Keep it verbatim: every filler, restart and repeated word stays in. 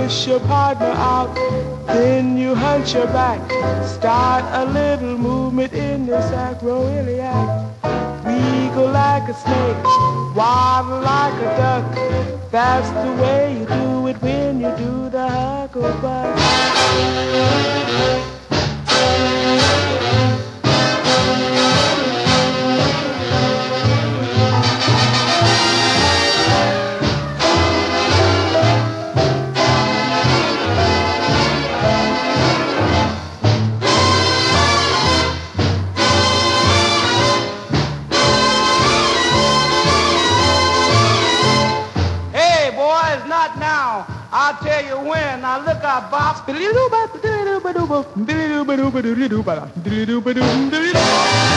push your partner out, then you hunch your back. Start a little movement in the sacroiliac. Wiggle like a snake, waddle like a duck. That's the way you do it when you do the hucklebuck. I'll tell you when. Now look out, Bob.